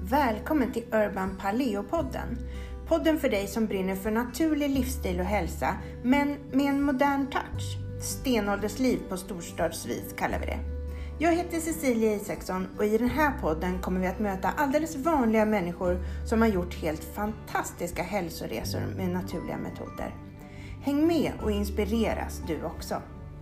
Välkommen till Urban Paleo-podden. Podden för dig som brinner för naturlig livsstil och hälsa, men med en modern touch. Stenåldersliv på storstadsvis kallar vi det. Jag heter Cecilia Isaksson och i den här podden kommer vi att möta alldeles vanliga människor som har gjort helt fantastiska hälsoresor med naturliga metoder. Häng med och inspireras du också.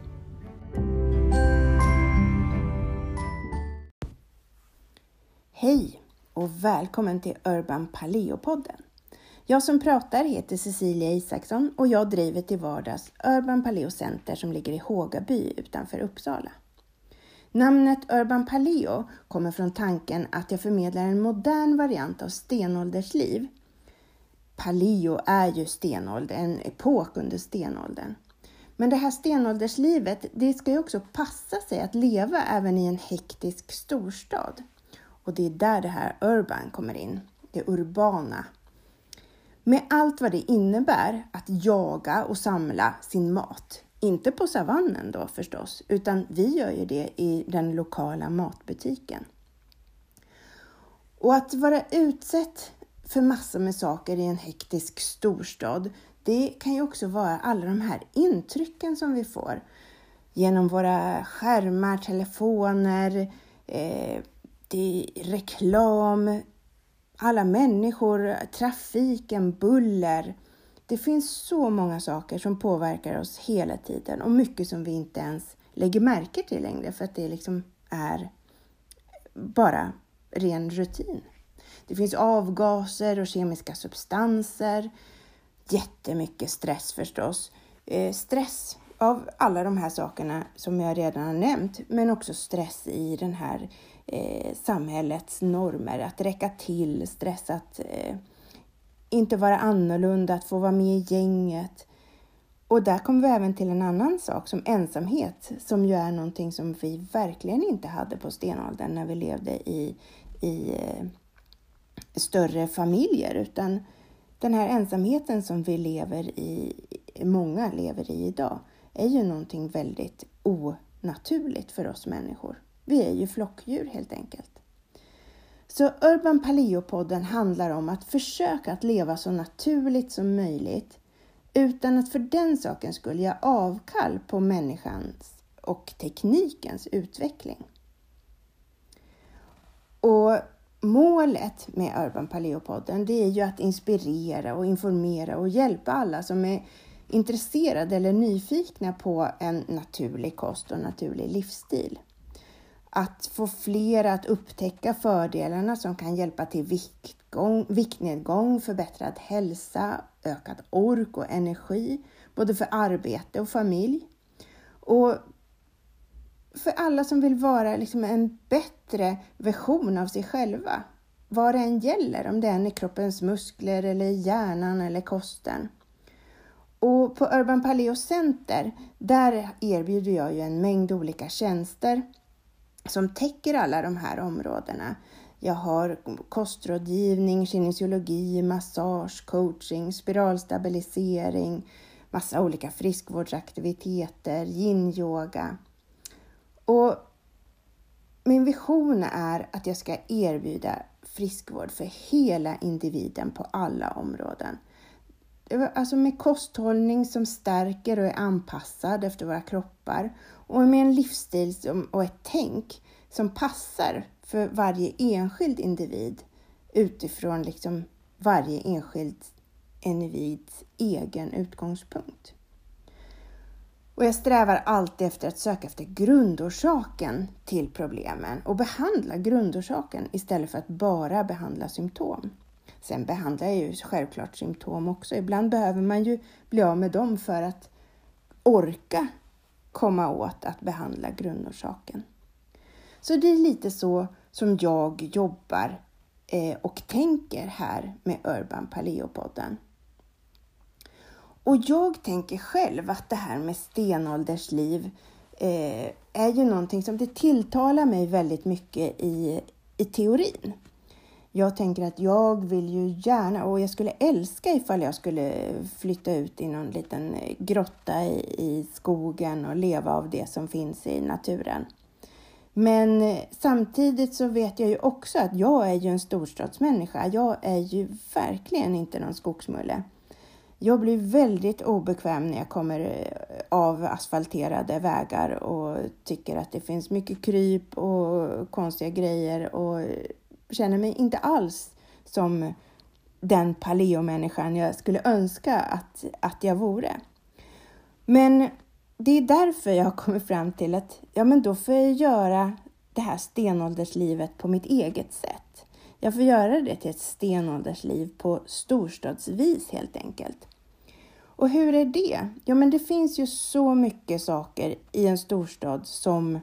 Hej och välkommen till Urban Paleo-podden. Jag som pratar heter Cecilia Isaksson och jag driver till vardags Urban Paleo Center som ligger i Hågaby utanför Uppsala. Namnet Urban Paleo kommer från tanken att jag förmedlar en modern variant av stenåldersliv. Paleo är ju stenålder, en epok under stenåldern. Men det här stenålderslivet, det ska ju också passa sig att leva även i en hektisk storstad. Och det är där det här urban kommer in, det urbana. Med allt vad det innebär att jaga och samla sin mat. Inte på savannen då förstås, utan vi gör ju det i den lokala matbutiken. Och att vara utsatt för massor med saker i en hektisk storstad, det kan ju också vara alla de här intrycken som vi får. Genom våra skärmar, telefoner, det är reklam, alla människor, trafiken, buller. Det finns så många saker som påverkar oss hela tiden och mycket som vi inte ens lägger märke till längre för att det liksom är bara ren rutin. Det finns avgaser och kemiska substanser, jättemycket stress förstås. Stress av alla de här sakerna som jag redan har nämnt, men också stress i den här samhällets normer, att räcka till, stress att inte vara annorlunda, att få vara med i gänget. Och där kommer vi även till en annan sak som ensamhet, som ju är någonting som vi verkligen inte hade på stenåldern när vi levde i större familjer, utan den här ensamheten som många lever i idag är ju någonting väldigt onaturligt för oss människor. Vi är ju flockdjur helt enkelt. Så Urban Paleo-podden handlar om att försöka att leva så naturligt som möjligt utan att för den saken skulle göra avkall på människans och teknikens utveckling. Och målet med Urban Paleo-podden, det är ju att inspirera och informera och hjälpa alla som är intresserade eller nyfikna på en naturlig kost och naturlig livsstil. Att få fler att upptäcka fördelarna som kan hjälpa till viktnedgång, förbättrad hälsa, ökad ork och energi, både för arbete och familj. Och för alla som vill vara liksom en bättre version av sig själva, vad det än gäller, om det än är kroppens muskler eller hjärnan eller kosten. Och på Urban Paleo Center, där erbjuder jag ju en mängd olika tjänster som täcker alla de här områdena. Jag har kostrådgivning, kinesiologi, massage, coaching, spiralstabilisering, massa olika friskvårdsaktiviteter, yin-yoga. Och min vision är att jag ska erbjuda friskvård för hela individen på alla områden. Alltså med kosthållning som stärker och är anpassad efter våra kroppar. Och med en livsstil och ett tänk som passar för varje enskild individ utifrån liksom varje enskild individs egen utgångspunkt. Och jag strävar alltid efter att söka efter grundorsaken till problemen och behandla grundorsaken istället för att bara behandla symptom. Sen behandlar jag ju självklart symptom också. Ibland behöver man ju bli av med dem för att orka komma åt att behandla grundorsaken. Så det är lite så som jag jobbar och tänker här med Urban Paleo-podden. Och jag tänker själv att det här med stenåldersliv är ju någonting som det tilltalar mig väldigt mycket i teorin. Jag tänker att jag vill ju gärna, och jag skulle älska ifall jag skulle flytta ut i någon liten grotta i skogen och leva av det som finns i naturen. Men samtidigt så vet jag ju också att jag är ju en storstadsmänniska. Jag är ju verkligen inte någon skogsmulle. Jag blir väldigt obekväm när jag kommer av asfalterade vägar och tycker att det finns mycket kryp och konstiga grejer och känner mig inte alls som den paleomänniskan jag skulle önska att jag vore. Men det är därför jag har kommit fram till att men då får jag göra det här stenålderslivet på mitt eget sätt. Jag får göra det till ett stenåldersliv på storstadsvis helt enkelt. Och hur är det? Men det finns ju så mycket saker i en storstad som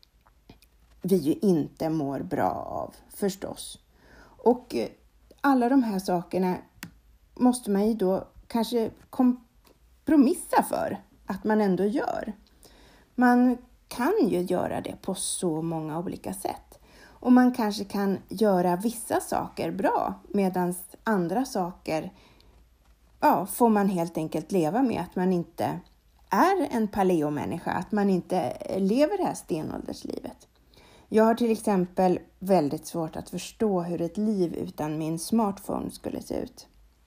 vi ju inte mår bra av förstås. Och alla de här sakerna måste man ju då kanske kompromissa för att man ändå gör. Man kan ju göra det på så många olika sätt. Och man kanske kan göra vissa saker bra medan andra saker får man helt enkelt leva med att man inte är en paleomänniska, att man inte lever det här stenålderslivet. Jag har till exempel väldigt svårt att förstå hur ett liv utan min smartphone skulle se ut.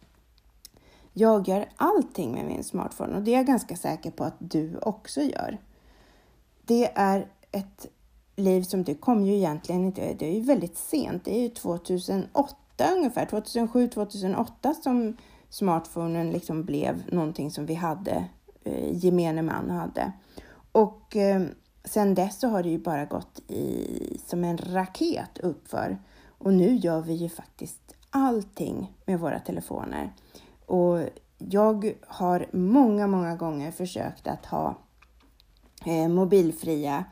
Jag gör allting med min smartphone och det är jag ganska säker på att du också gör. Det är ett liv som du kom ju egentligen inte, det är ju väldigt sent, det är ju 2008 ungefär, 2007-2008 som smartphonen liksom blev någonting som vi hade, gemene man hade. Och sen dess så har det ju bara gått som en raket uppför. Och nu gör vi ju faktiskt allting med våra telefoner. Och jag har många gånger försökt att ha mobilfria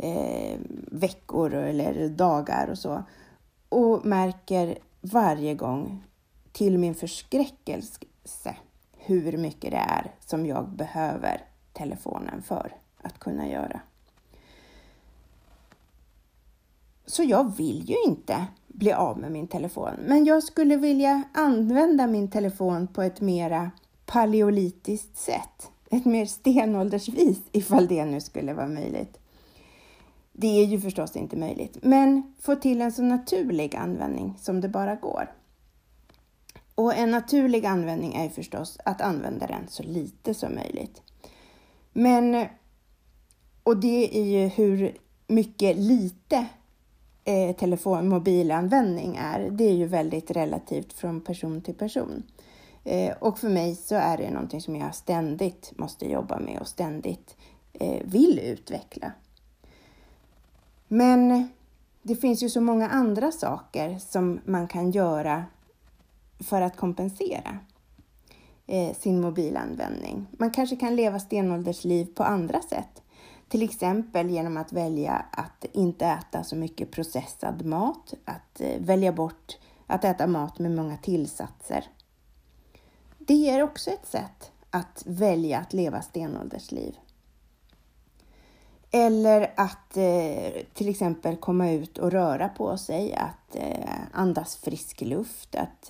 veckor eller dagar och så. Och märker varje gång till min förskräckelse hur mycket det är som jag behöver telefonen för att kunna göra. Så jag vill ju inte bli av med min telefon. Men jag skulle vilja använda min telefon på ett mera paleolitiskt sätt. Ett mer stenåldersvis, ifall det nu skulle vara möjligt. Det är ju förstås inte möjligt. Men få till en så naturlig användning som det bara går. Och en naturlig användning är förstås att använda den så lite som möjligt. Och det är ju hur mycket lite mobilanvändning är. Det är ju väldigt relativt från person till person. Och för mig så är det någonting som jag ständigt måste jobba med och ständigt vill utveckla. Men det finns ju så många andra saker som man kan göra för att kompensera sin mobilanvändning. Man kanske kan leva stenåldersliv på andra sätt. Till exempel genom att välja att inte äta så mycket processad mat. Att välja bort att äta mat med många tillsatser. Det är också ett sätt att välja att leva stenåldersliv. Eller att till exempel komma ut och röra på sig. Att andas frisk luft. Att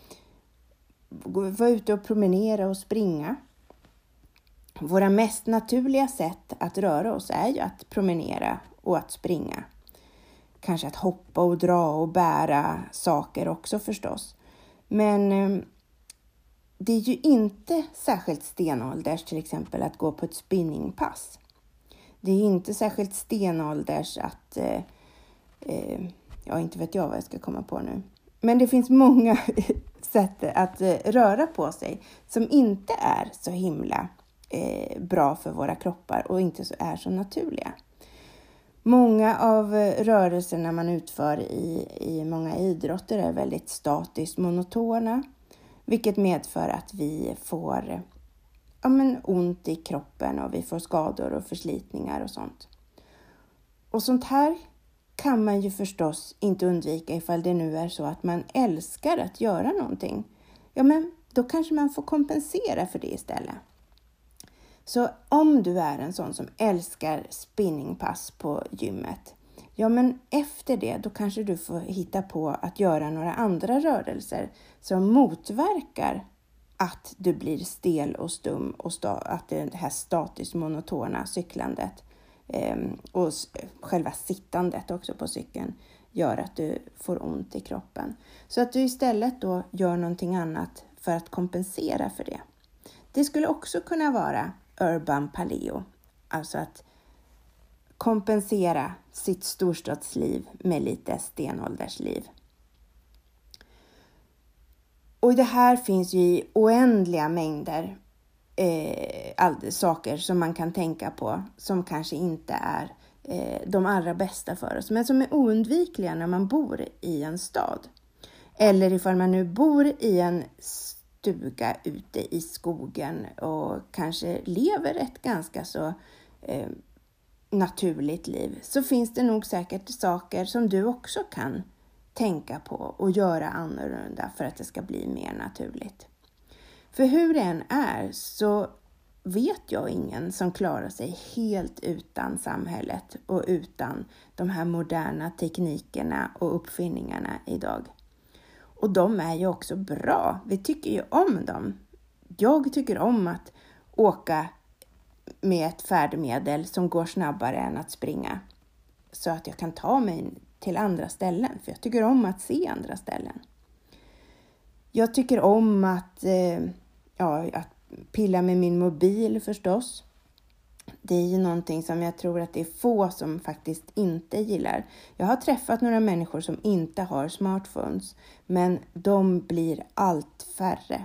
vara ute och promenera och springa. Våra mest naturliga sätt att röra oss är ju att promenera och att springa. Kanske att hoppa och dra och bära saker också förstås. Men det är ju inte särskilt stenålders till exempel att gå på ett spinningpass. Det är inte särskilt stenålders att, inte vet jag vad jag ska komma på nu. Men det finns många sätt att röra på sig som inte är så himla bra för våra kroppar och inte är så naturliga. Många av rörelserna man utför i många idrotter är väldigt statiskt monotona. Vilket medför att vi får ont i kroppen och vi får skador och förslitningar och sånt. Och sånt här kan man ju förstås inte undvika ifall det nu är så att man älskar att göra någonting. Då kanske man får kompensera för det istället. Så om du är en sån som älskar spinningpass på gymmet, efter det då kanske du får hitta på att göra några andra rörelser som motverkar att du blir stel och stum och att det här statiskt monotona cyklandet Och själva sittandet också på cykeln gör att du får ont i kroppen. Så att du istället då gör någonting annat för att kompensera för det. Det skulle också kunna vara urban paleo. Alltså att kompensera sitt storstadsliv med lite stenåldersliv. Och det här finns ju i oändliga mängder saker som man kan tänka på som kanske inte är de allra bästa för oss, men som är oundvikliga när man bor i en stad. Eller ifall man nu bor i en stuga ute i skogen och kanske lever ett ganska så naturligt liv, så finns det nog säkert saker som du också kan tänka på och göra annorlunda för att det ska bli mer naturligt. För hur det än är så vet jag ingen som klarar sig helt utan samhället och utan de här moderna teknikerna och uppfinningarna idag. Och de är ju också bra. Vi tycker ju om dem. Jag tycker om att åka med ett färdmedel som går snabbare än att springa. Så att jag kan ta mig till andra ställen. För jag tycker om att se andra ställen. Jag tycker om att pilla med min mobil förstås. Det är ju någonting som jag tror att det är få som faktiskt inte gillar. Jag har träffat några människor som inte har smartphones. Men de blir allt färre.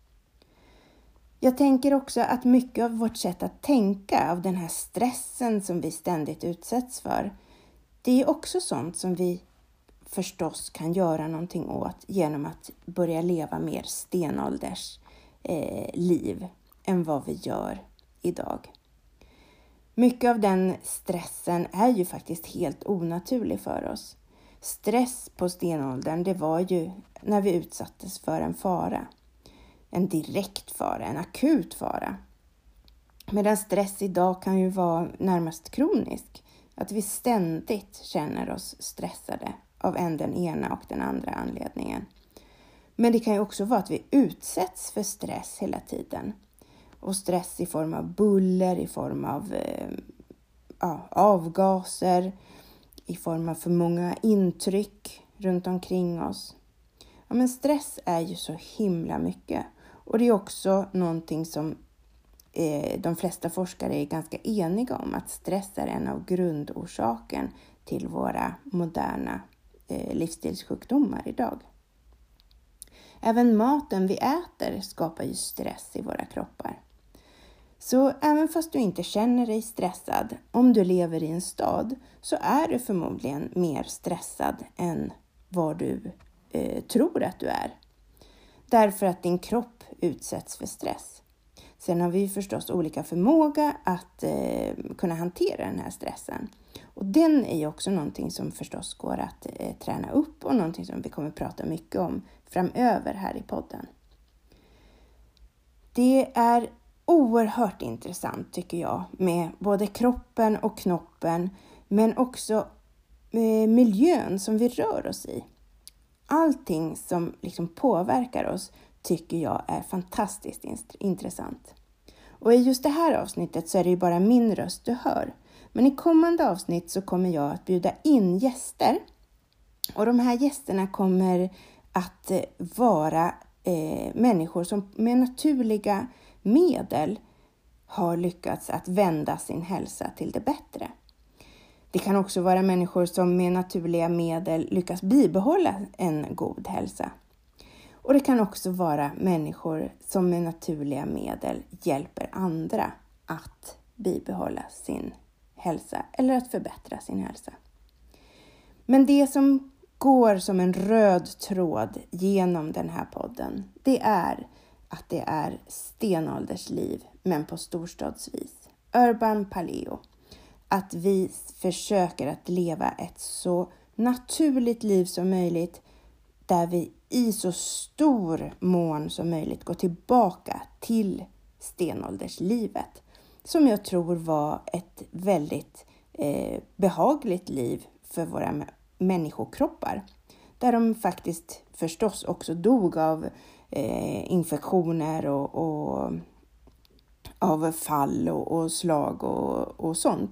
Jag tänker också att mycket av vårt sätt att tänka, av den här stressen som vi ständigt utsätts för, det är också sånt som vi förstås kan göra någonting åt genom att börja leva mer stenålders liv än vad vi gör idag. Mycket av den stressen är ju faktiskt helt onaturlig för oss. Stress på stenåldern, det var ju när vi utsattes för en fara. En direkt fara, en akut fara. Medan stress idag kan ju vara närmast kronisk. Att vi ständigt känner oss stressade av den ena och den andra anledningen. Men det kan ju också vara att vi utsätts för stress hela tiden. Och stress i form av buller, i form av avgaser, i form av för många intryck runt omkring oss. Ja, men stress är ju så himla mycket. Och det är också någonting som de flesta forskare är ganska eniga om. Att stress är en av grundorsaken till våra moderna livsstilssjukdomar idag. Även maten vi äter skapar ju stress i våra kroppar. Så även fast du inte känner dig stressad, om du lever i en stad, så är du förmodligen mer stressad än vad du tror att du är. Därför att din kropp utsätts för stress. Sen har vi förstås olika förmåga att kunna hantera den här stressen. Och den är ju också någonting som förstås går att träna upp och någonting som vi kommer prata mycket om framöver här i podden. Det är oerhört intressant tycker jag med både kroppen och knoppen, men också miljön som vi rör oss i. Allting som liksom påverkar oss tycker jag är fantastiskt intressant. Och i just det här avsnittet så är det ju bara min röst du hör. Men i kommande avsnitt så kommer jag att bjuda in gäster. Och de här gästerna kommer att vara människor som med naturliga medel har lyckats att vända sin hälsa till det bättre. Det kan också vara människor som med naturliga medel lyckas bibehålla en god hälsa. Och det kan också vara människor som med naturliga medel hjälper andra att bibehålla sin hälsa eller att förbättra sin hälsa. Men det som går som en röd tråd genom den här podden, det är att det är stenåldersliv men på storstadsvis. Urban paleo. Att vi försöker att leva ett så naturligt liv som möjligt där vi i så stor mån som möjligt går tillbaka till stenålderslivet. Som jag tror var ett väldigt behagligt liv för våra människokroppar. Där de faktiskt förstås också dog av infektioner och av fall och slag och sånt.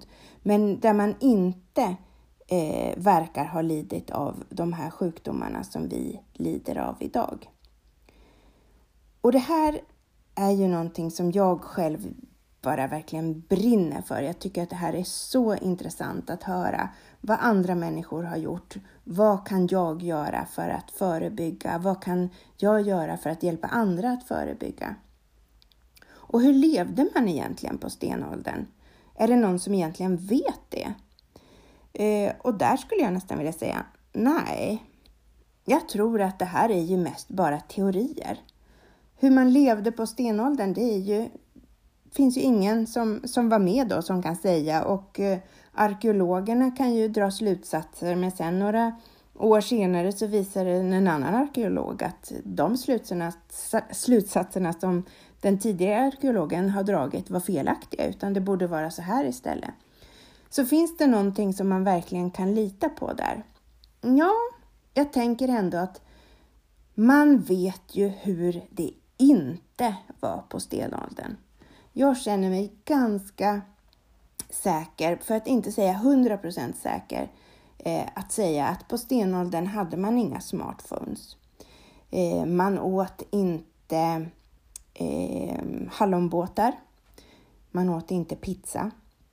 men där man inte verkar ha lidit av de här sjukdomarna som vi lider av idag. Och det här är ju någonting som jag själv bara verkligen brinner för. Jag tycker att det här är så intressant att höra vad andra människor har gjort. Vad kan jag göra för att förebygga? Vad kan jag göra för att hjälpa andra att förebygga? Och hur levde man egentligen på stenåldern? Är det någon som egentligen vet det? Och där skulle jag nästan vilja säga nej. Jag tror att det här är ju mest bara teorier. Hur man levde på stenåldern, finns ju ingen som var med då som kan säga. Och arkeologerna kan ju dra slutsatser, men sen några år senare så visar en annan arkeolog att de slutsatserna som den tidigare arkeologen har dragit var felaktiga, utan det borde vara så här istället. Så finns det någonting som man verkligen kan lita på där? Ja, jag tänker ändå att man vet ju hur det inte var på stenåldern. Jag känner mig ganska säker, för att inte säga 100% säker, att säga att på stenåldern hade man inga smartphones. Man åt inte hallonbåtar. Man åt inte pizza.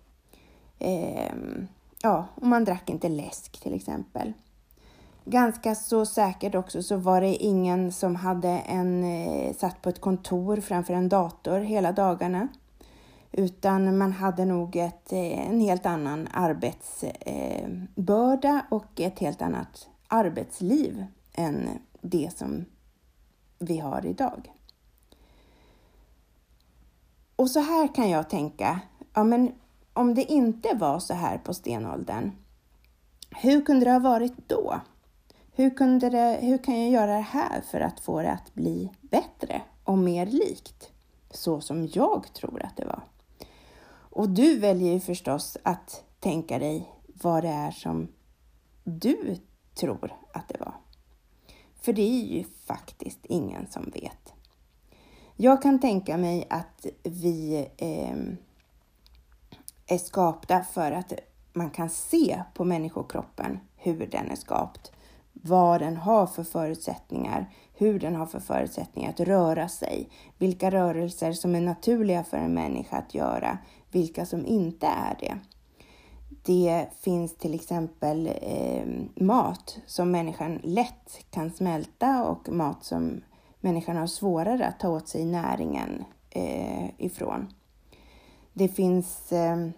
Och man drack inte läsk till exempel. Ganska så säkert också så var det ingen som hade satt på ett kontor framför en dator hela dagarna. Utan man hade nog en helt annan arbetsbörda och ett helt annat arbetsliv än det som vi har idag. Och så här kan jag tänka, men om det inte var så här på stenåldern, hur kunde det ha varit då? Hur kan jag göra det här för att få det att bli bättre och mer likt? Så som jag tror att det var. Och du väljer ju förstås att tänka dig vad det är som du tror att det var. För det är ju faktiskt ingen som vet. Jag kan tänka mig att vi är skapta för att man kan se på människokroppen hur den är skapt. Vad den har för förutsättningar, hur den har för förutsättningar att röra sig. Vilka rörelser som är naturliga för en människa att göra, vilka som inte är det. Det finns till exempel mat som människan lätt kan smälta och mat som människan har svårare att ta åt sig näringen ifrån. Det finns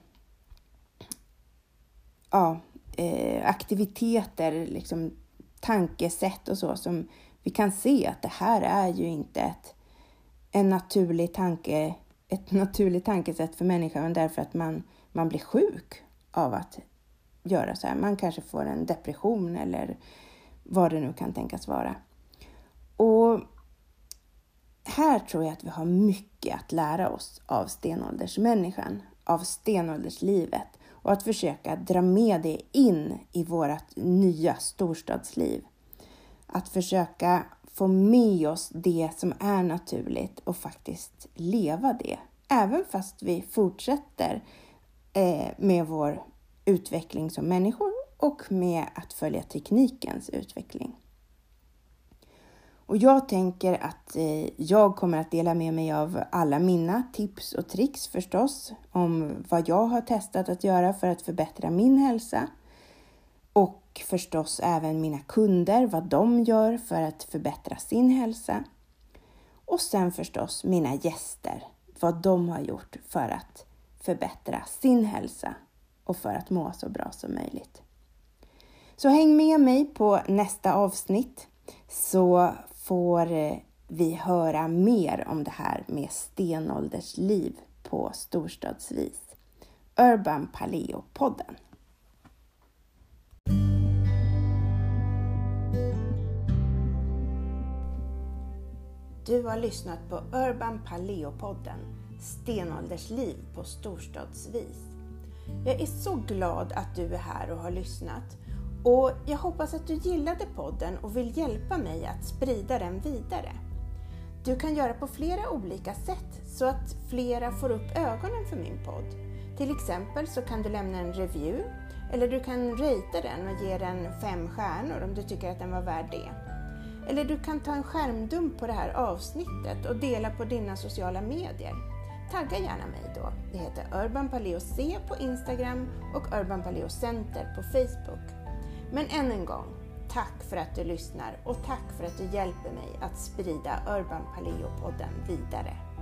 aktiviteter, liksom tankesätt och så som vi kan se att det här är ju inte ett naturligt tankesätt för människan, därför att man blir sjuk av att göra så här. Man kanske får en depression eller vad det nu kan tänkas vara. Och här tror jag att vi har mycket att lära oss av stenåldersmänniskan, av stenålderslivet, och att försöka dra med det in i vårt nya storstadsliv. Att försöka få med oss det som är naturligt och faktiskt leva det. Även fast vi fortsätter med vår utveckling som människor och med att följa teknikens utveckling. Och jag tänker att jag kommer att dela med mig av alla mina tips och tricks förstås. Om vad jag har testat att göra för att förbättra min hälsa. Och förstås även mina kunder, vad de gör för att förbättra sin hälsa. Och sen förstås mina gäster, vad de har gjort för att förbättra sin hälsa och för att må så bra som möjligt. Så häng med mig på nästa avsnitt, så får vi höra mer om det här med stenåldersliv på storstadsvis. Urban Paleo-podden. Du har lyssnat på Urban Paleo-podden, stenåldersliv på storstadsvis. Jag är så glad att du är här och har lyssnat. Och jag hoppas att du gillade podden och vill hjälpa mig att sprida den vidare. Du kan göra på flera olika sätt så att flera får upp ögonen för min podd. Till exempel så kan du lämna en review eller du kan ratea den och ge den 5 stjärnor om du tycker att den var värd det. Eller du kan ta en skärmdump på det här avsnittet och dela på dina sociala medier. Tagga gärna mig då. Det heter Urban Paleo C på Instagram och Urban Paleo Center på Facebook. Men än en gång, tack för att du lyssnar och tack för att du hjälper mig att sprida Urban Paleo-podden vidare.